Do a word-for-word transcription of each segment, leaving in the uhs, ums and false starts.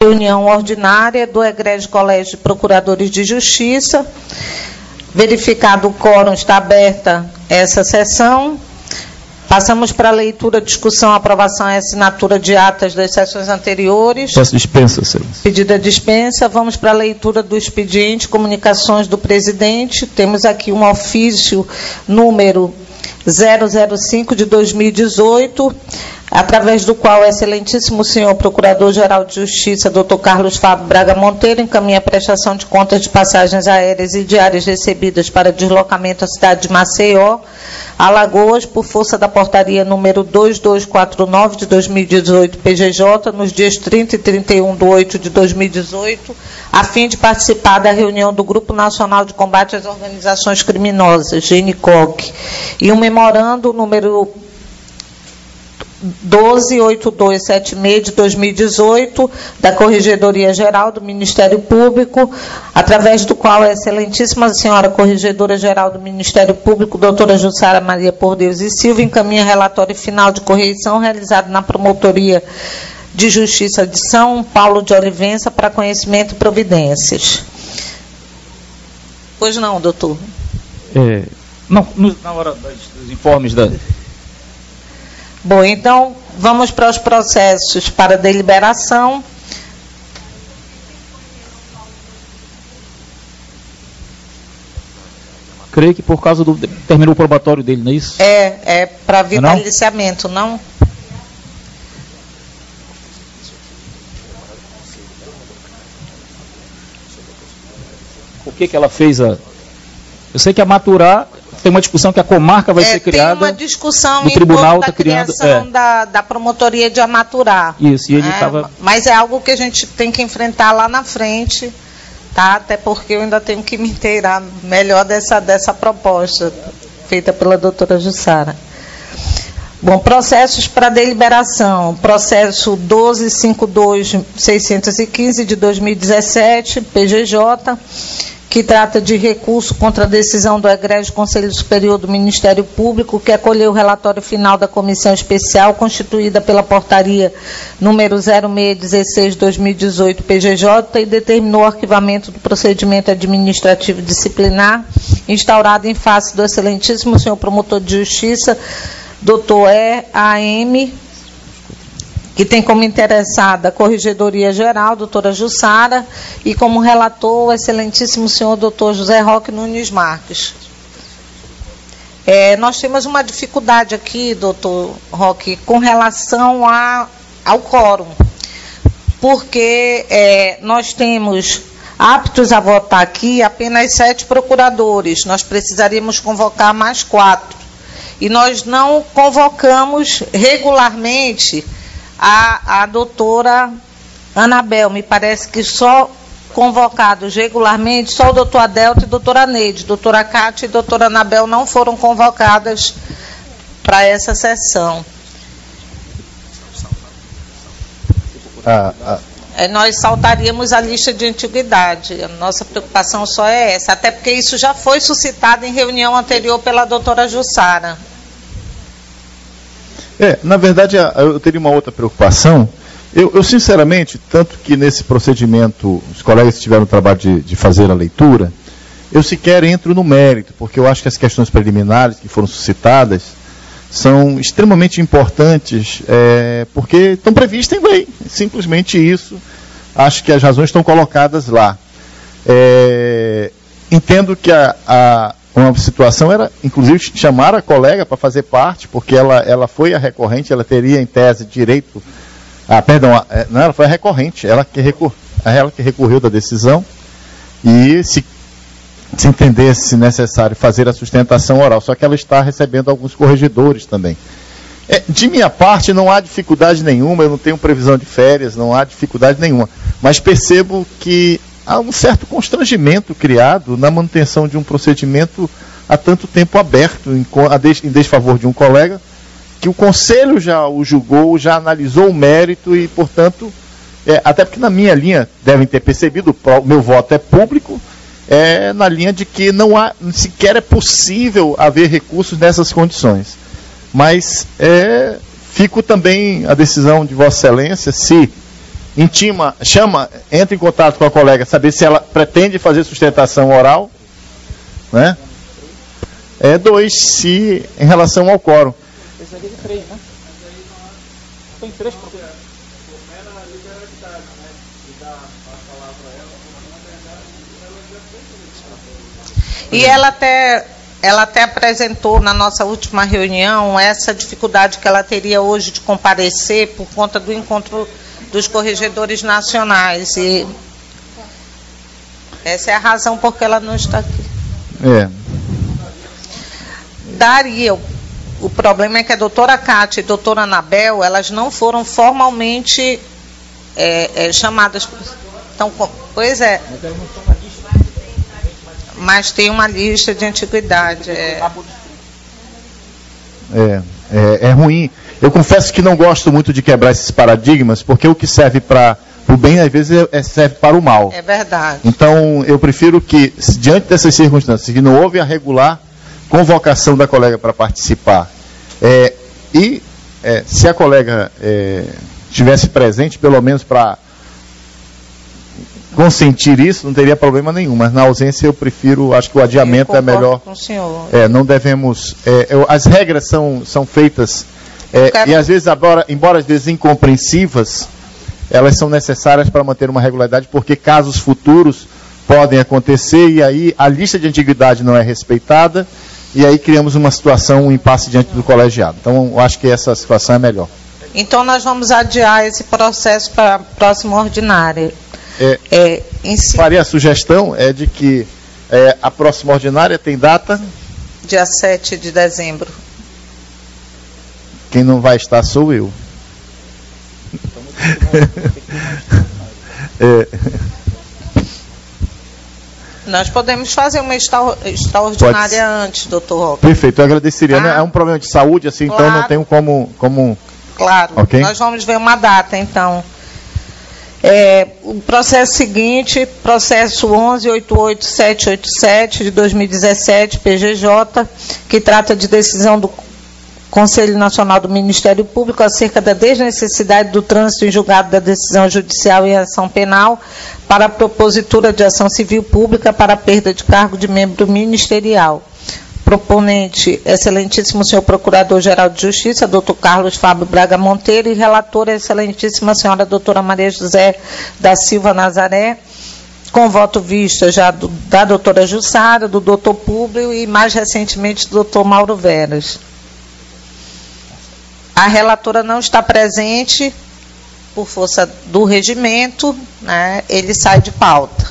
Reunião ordinária do Egrégio Colégio de Procuradores de Justiça. Verificado o quórum, está aberta essa sessão. Passamos para a leitura, discussão, aprovação e assinatura de atas das sessões anteriores. Peço dispensa, senhores. Pedida dispensa. Vamos para a leitura do expediente, comunicações do presidente. Temos aqui um ofício número zero zero cinco de dois mil e dezoito, através do qual o excelentíssimo senhor Procurador-Geral de Justiça, doutor Carlos Fábio Braga Monteiro, encaminha a prestação de contas de passagens aéreas e diárias recebidas para deslocamento à cidade de Maceió, Alagoas, por força da portaria número dois dois quatro nove de dois mil e dezoito, P G J, nos dias trinta e trinta e um de oito de dois mil e dezoito, a fim de participar da reunião do Grupo Nacional de Combate às Organizações Criminosas, GENICOC, e um memorando número doze mil oitocentos e setenta e seis de dois mil e dezoito, da Corregedoria Geral do Ministério Público, através do qual a excelentíssima senhora Corregedora Geral do Ministério Público, doutora Jussara Maria Por Deus e Silva, encaminha relatório final de correição realizado na Promotoria de Justiça de São Paulo de Olivença para conhecimento e providências. Pois não, doutor? É, não, no, na hora das, dos informes da... Bom, então, vamos para os processos para deliberação. Creio que por causa do... terminou o probatório dele, não é isso? É, é para vitaliciamento, não? O que que ela fez? A... Eu sei que a maturar... Tem uma discussão que a comarca vai é, ser criada. Tem uma discussão o tribunal da tá criando, criação é. da, da promotoria de Amaturá. Isso, e ele estava... É, mas é algo que a gente tem que enfrentar lá na frente, tá? Até porque eu ainda tenho que me inteirar melhor dessa, dessa proposta feita pela doutora Jussara. Bom, processos para deliberação. Processo doze mil cinquenta e dois mil seiscentos e quinze de dois mil e dezessete, P G J, que trata de recurso contra a decisão do Egrégio Conselho Superior do Ministério Público, que acolheu o relatório final da comissão especial constituída pela portaria número zero seis dezesseis de dois mil e dezoito, P G J, e determinou o arquivamento do procedimento administrativo disciplinar instaurado em face do excelentíssimo senhor promotor de justiça, doutor E A M, que tem como interessada a Corregedoria Geral, doutora Jussara, e como relator o excelentíssimo senhor doutor José Roque Nunes Marques. É, nós temos uma dificuldade aqui, doutor Roque, com relação a, ao quórum, porque é, nós temos aptos a votar aqui apenas sete procuradores, nós precisaríamos convocar mais quatro, e nós não convocamos regularmente A, a doutora Anabel. Me parece que só convocados regularmente, só o doutor Adelto e a doutora Neide. Doutora Cátia e doutora Anabel não foram convocadas para essa sessão. Ah, ah. É, nós saltaríamos a lista de antiguidade. A nossa preocupação só é essa, até porque isso já foi suscitado em reunião anterior pela doutora Jussara. É, na verdade, eu teria uma outra preocupação. Eu, eu, sinceramente, tanto que nesse procedimento, os colegas tiveram o trabalho de, de fazer a leitura, eu sequer entro no mérito, porque eu acho que as questões preliminares que foram suscitadas são extremamente importantes, é, porque estão previstas em lei, simplesmente isso. Acho que as razões estão colocadas lá. É, entendo que a... a uma situação era, inclusive, chamar a colega para fazer parte, porque ela, ela foi a recorrente, ela teria, em tese, direito... Ah, perdão, a, não, ela foi a recorrente, ela que, recor, ela que recorreu da decisão, e se, se entendesse necessário fazer a sustentação oral, só que ela está recebendo alguns corregedores também. É, de minha parte, não há dificuldade nenhuma, eu não tenho previsão de férias, não há dificuldade nenhuma, mas percebo que há um certo constrangimento criado na manutenção de um procedimento há tanto tempo aberto em, em desfavor de um colega, que o Conselho já o julgou, já analisou o mérito e, portanto, é, até porque na minha linha, devem ter percebido, o meu voto é público, é na linha de que não há, sequer é possível haver recursos nessas condições. Mas é, fico também a decisão de Vossa Excelência, se intima, chama, entra em contato com a colega, saber se ela pretende fazer sustentação oral, né? É dois, se em relação ao quórum. Esse aqui é de três, né? Tem três problemas. E ela até, ela até apresentou na nossa última reunião essa dificuldade que ela teria hoje de comparecer por conta do encontro dos corregedores nacionais. E essa é a razão por que ela não está aqui. É. Daria. O problema é que a doutora Cátia e a doutora Anabel, elas não foram formalmente é, é, chamadas. Então, pois é. Mas tem uma lista de antiguidade. É, é, é, é ruim. Eu confesso que não gosto muito de quebrar esses paradigmas, porque o que serve para o bem, às vezes, é, serve para o mal. É verdade. Então, eu prefiro que, diante dessas circunstâncias, que não houve a regular convocação da colega para participar, é, e é, se a colega é, estivesse presente, pelo menos para consentir isso, não teria problema nenhum, mas na ausência eu prefiro, acho que o adiamento é melhor. Com o senhor. É, não devemos, é, eu, as regras são, são feitas, é, quero... e às vezes, embora, embora às vezes incompreensivas, elas são necessárias para manter uma regularidade, porque casos futuros podem acontecer, e aí a lista de antiguidade não é respeitada, e aí criamos uma situação, um impasse diante do colegiado. Então, eu acho que essa situação é melhor. Então, nós vamos adiar esse processo para a próxima ordinária. É, é, si... Faria a sugestão é de que é, a próxima ordinária tem data? Dia sete de dezembro. Quem não vai estar sou eu. é. Nós podemos fazer uma extra, extraordinária antes, doutor Roque. Perfeito, eu agradeceria. Ah, né? É um problema de saúde, assim, claro. Então não tenho como... como... Claro, okay? Nós vamos ver uma data, então. É, o processo seguinte, processo onze oito oito sete oito sete de dois mil e dezessete, P G J, que trata de decisão do Conselho Nacional do Ministério Público acerca da desnecessidade do trânsito em julgado da decisão judicial em ação penal para a propositura de ação civil pública para a perda de cargo de membro ministerial. Proponente, excelentíssimo senhor Procurador-Geral de Justiça, doutor Carlos Fábio Braga Monteiro, e relatora, excelentíssima senhora doutora Maria José da Silva Nazaré, com voto vista já do, da doutora Jussara, do doutor Públio e, mais recentemente, do doutor Mauro Veras. A relatora não está presente, por força do regimento, né, ele sai de pauta.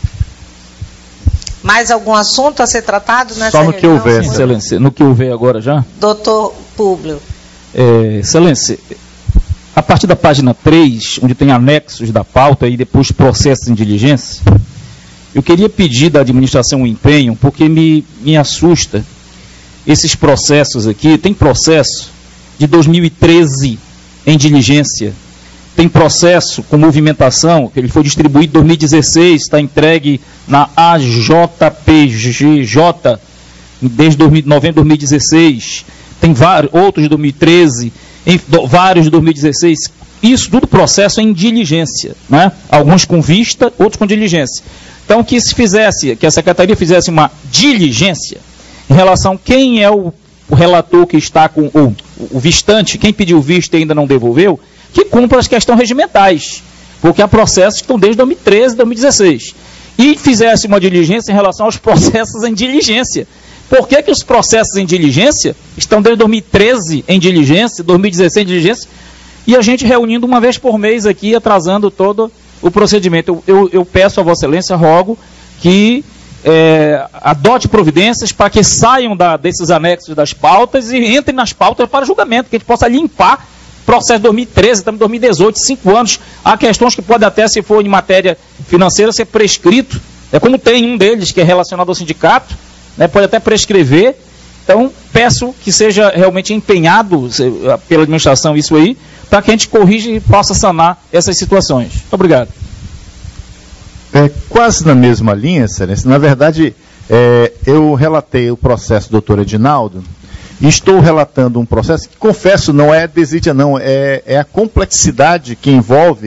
Mais algum assunto a ser tratado nessa Só no reunião? que houver, excelência. No que houver agora já? Doutor Públio. É, excelência, a partir da página três, onde tem anexos da pauta e depois processos em diligência, eu queria pedir da administração um empenho, porque me, me assusta esses processos aqui. Tem processo de dois mil e treze em diligência, tem processo com movimentação, que ele foi distribuído em dois mil e dezesseis, está entregue na A J P G J, desde novembro de dois mil e dezesseis, tem vários, outros de dois mil e treze, em, do, vários de dois mil e dezesseis, isso tudo processo em diligência, né? Alguns com vista, outros com diligência. Então, que se fizesse, que a Secretaria fizesse uma diligência em relação a quem é o, o relator que está com, o, o vistante, quem pediu visto e ainda não devolveu, que cumpra as questões regimentais, porque há processos que estão desde dois mil e treze, dois mil e dezesseis. E fizesse uma diligência em relação aos processos em diligência. Por que que os processos em diligência estão desde dois mil e treze em diligência, dois mil e dezesseis em diligência, e a gente reunindo uma vez por mês aqui, atrasando todo o procedimento? Eu, eu, eu peço a Vossa Excelência, rogo que é, adote providências para que saiam da, desses anexos das pautas e entrem nas pautas para julgamento, que a gente possa limpar processo de dois mil e treze, estamos em dois mil e dezoito, cinco anos. Há questões que podem até, se for em matéria financeira, ser prescrito. É como tem um deles que é relacionado ao sindicato, né, pode até prescrever. Então, peço que seja realmente empenhado pela administração isso aí, para que a gente corrija e possa sanar essas situações. Muito obrigado. É, quase na mesma linha, Excelência. Na verdade, é, eu relatei o processo do doutor Edinaldo, e estou relatando um processo que, confesso, não é desídia, não, é, é a complexidade que envolve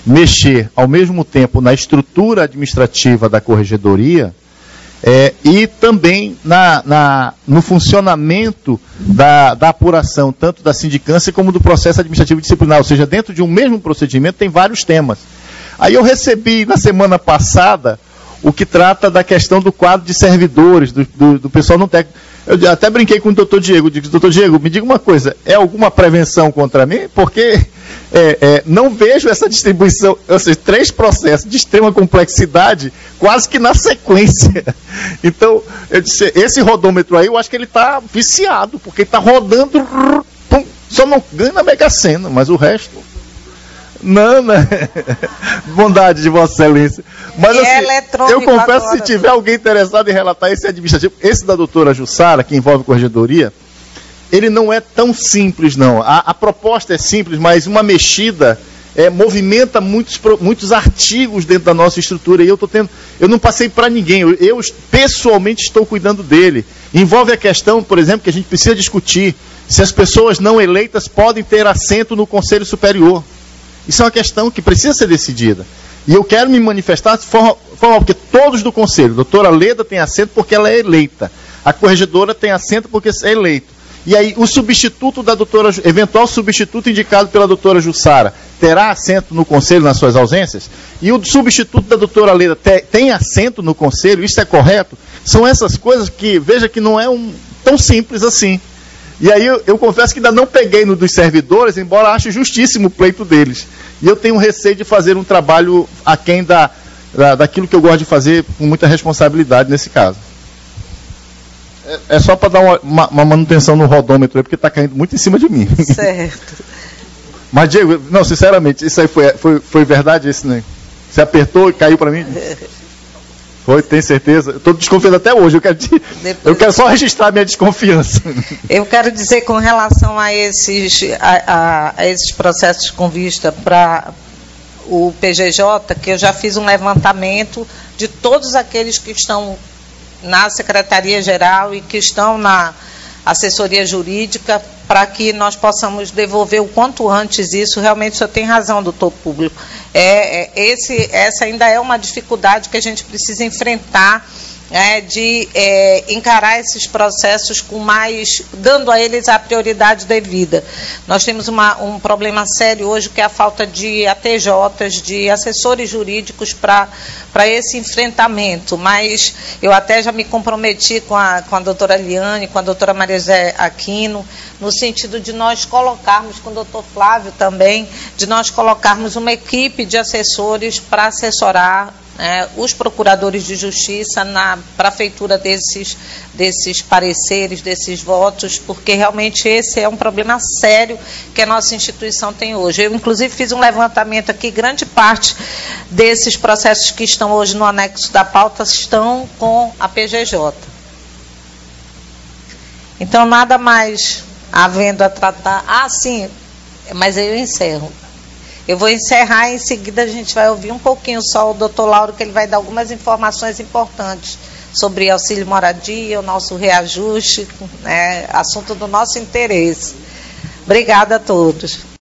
mexer ao mesmo tempo na estrutura administrativa da corregedoria é, e também na, na, no funcionamento da, da apuração, tanto da sindicância como do processo administrativo disciplinar, ou seja, dentro de um mesmo procedimento tem vários temas. Aí eu recebi na semana passada o que trata da questão do quadro de servidores, do, do, do pessoal não técnico. Eu até brinquei com o doutor Diego, disse, doutor Diego, me diga uma coisa, é alguma prevenção contra mim? Porque é, é, não vejo essa distribuição, ou seja, três processos de extrema complexidade, quase que na sequência. Então, eu disse, esse rodômetro aí, eu acho que ele está viciado, porque está rodando, pum, só não ganha na Mega Sena, mas o resto... Não, né? Bondade de Vossa Excelência. Mas assim, eu confesso, se tiver alguém interessado em relatar esse administrativo, esse da doutora Jussara, que envolve corregedoria, ele não é tão simples, não. A, a proposta é simples, mas uma mexida é, movimenta muitos, muitos artigos dentro da nossa estrutura. E eu tô tendo, eu não passei para ninguém, eu, eu pessoalmente estou cuidando dele. Envolve a questão, por exemplo, que a gente precisa discutir se as pessoas não eleitas podem ter assento no Conselho Superior. Isso é uma questão que precisa ser decidida. E eu quero me manifestar de forma, forma porque todos do Conselho, a doutora Leda tem assento porque ela é eleita, a corregedora tem assento porque é eleito. E aí o substituto da doutora, eventual substituto indicado pela doutora Jussara, terá assento no Conselho nas suas ausências? E o substituto da doutora Leda te, tem assento no Conselho? Isso é correto? São essas coisas que, veja que não é um, tão simples assim. E aí eu, eu confesso que ainda não peguei no dos servidores, embora ache justíssimo o pleito deles. E eu tenho receio de fazer um trabalho aquém da, da, daquilo que eu gosto de fazer com muita responsabilidade nesse caso. É, é só para dar uma, uma, uma manutenção no rodômetro aí, porque está caindo muito em cima de mim. Certo. Mas, Diego, não, sinceramente, isso aí foi, foi, foi verdade, esse, né? Você apertou e caiu para mim? Foi, tem certeza? Eu estou desconfiando até hoje. Eu quero, te... eu quero só registrar minha desconfiança. Eu quero dizer com relação a esses, a, a, a esses processos com vista para o P G J, que eu já fiz um levantamento de todos aqueles que estão na Secretaria-Geral e que estão na assessoria jurídica, para que nós possamos devolver o quanto antes isso. Realmente o senhor tem razão, doutor Público. É, é, esse, essa ainda é uma dificuldade que a gente precisa enfrentar, é, de é, encarar esses processos com mais, dando a eles a prioridade devida. Nós temos uma, um problema sério hoje, que é a falta de A T Js, de assessores jurídicos para para esse enfrentamento, mas eu até já me comprometi com a, com a doutora Liane, com a doutora Maria José Aquino, no sentido de nós colocarmos, com o doutor Flávio também, de nós colocarmos uma equipe de assessores para assessorar É, os procuradores de justiça na prefeitura desses, desses pareceres, desses votos, porque realmente esse é um problema sério que a nossa instituição tem hoje. Eu, inclusive, fiz um levantamento aqui, grande parte desses processos que estão hoje no anexo da pauta estão com a P G J. Então, nada mais havendo a tratar... Ah, sim, mas aí eu encerro. Eu vou encerrar e em seguida a gente vai ouvir um pouquinho só o doutor Lauro, que ele vai dar algumas informações importantes sobre auxílio moradia, o nosso reajuste, né, assunto do nosso interesse. Obrigada a todos.